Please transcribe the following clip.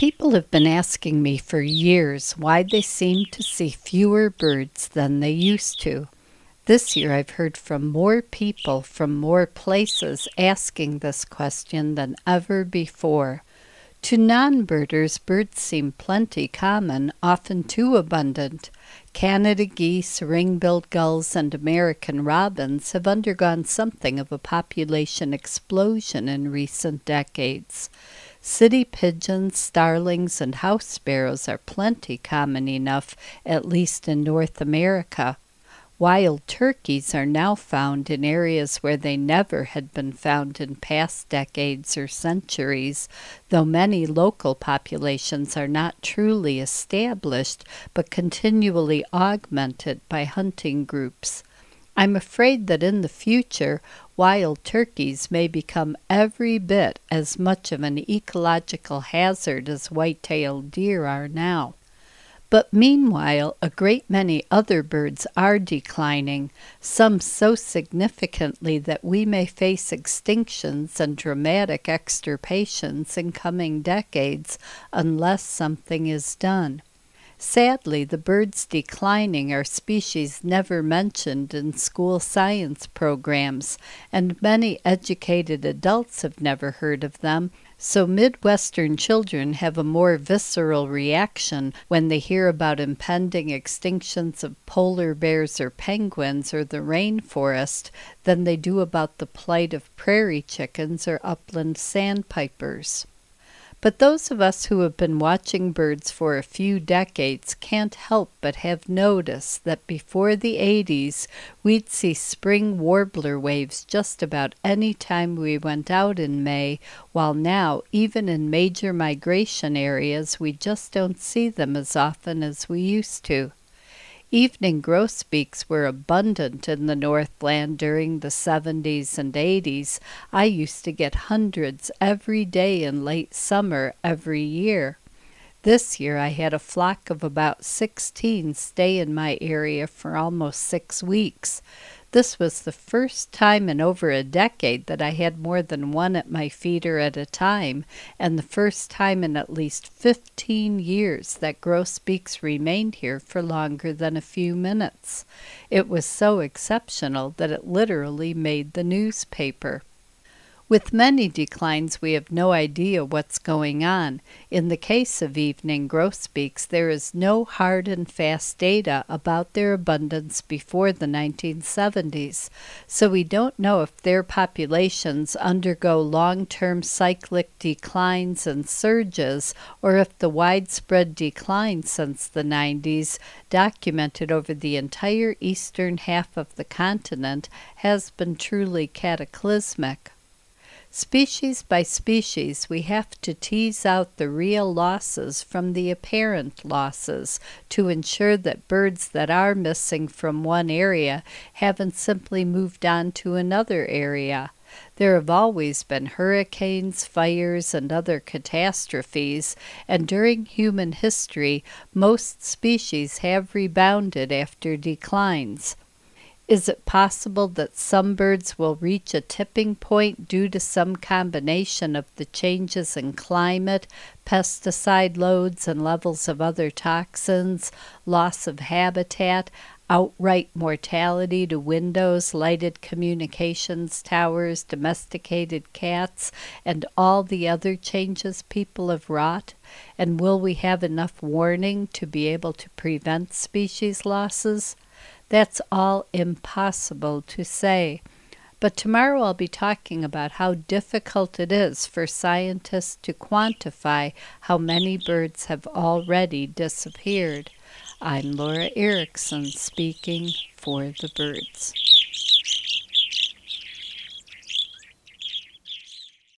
People have been asking me for years why they seem to see fewer birds than they used to. This year I've heard from more people from more places asking this question than ever before. To non-birders, birds seem plenty common, often too abundant. Canada geese, ring-billed gulls, and American robins have undergone something of a population explosion in recent decades. City pigeons, starlings, and house sparrows are plenty common enough, at least in North America. Wild turkeys are now found in areas where they never had been found in past decades or centuries, though many local populations are not truly established but continually augmented by hunting groups. I'm afraid that in the future, wild turkeys may become every bit as much of an ecological hazard as white-tailed deer are now. But meanwhile, a great many other birds are declining, some so significantly that we may face extinctions and dramatic extirpations in coming decades unless something is done. Sadly, the birds declining are species never mentioned in school science programs, and many educated adults have never heard of them, so Midwestern children have a more visceral reaction when they hear about impending extinctions of polar bears or penguins or the rainforest than they do about the plight of prairie chickens or upland sandpipers. But those of us who have been watching birds for a few decades can't help but have noticed that before the 80s, we'd see spring warbler waves just about any time we went out in May, while now, even in major migration areas, we just don't see them as often as we used to. Evening grosbeaks were abundant in the Northland during the 70s and 80s. I used to get hundreds every day in late summer every year. This year I had a flock of about 16 stay in my area for almost 6 weeks. This was the first time in over a decade that I had more than one at my feeder at a time, and the first time in at least 15 years that grosbeaks remained here for longer than a few minutes. It was so exceptional that it literally made the newspaper. With many declines, we have no idea what's going on. In the case of evening grosbeaks, there is no hard and fast data about their abundance before the 1970s, so we don't know if their populations undergo long-term cyclic declines and surges, or if the widespread decline since the 90s, documented over the entire eastern half of the continent, has been truly cataclysmic. Species by species, we have to tease out the real losses from the apparent losses to ensure that birds that are missing from one area haven't simply moved on to another area. There have always been hurricanes, fires, and other catastrophes, and during human history, most species have rebounded after declines. Is it possible that some birds will reach a tipping point due to some combination of the changes in climate, pesticide loads and levels of other toxins, loss of habitat, outright mortality to windows, lighted communications towers, domesticated cats, and all the other changes people have wrought? And will we have enough warning to be able to prevent species losses? That's all impossible to say. But tomorrow I'll be talking about how difficult it is for scientists to quantify how many birds have already disappeared. I'm Laura Erickson speaking for the birds.